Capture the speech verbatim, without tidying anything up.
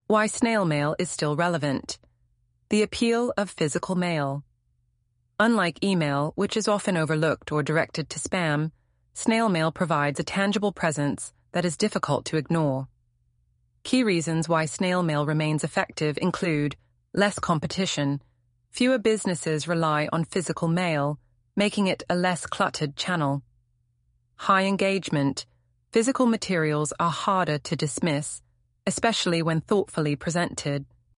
Why snail mail is still relevant. The appeal of physical mail. Unlike email, which is often overlooked or directed to spam, snail mail provides a tangible presence that is difficult to ignore. Key reasons why snail mail remains effective include less competition. Fewer businesses rely on physical mail, making it a less cluttered channel. High engagement. Physical materials are harder to dismiss, especially when thoughtfully presented.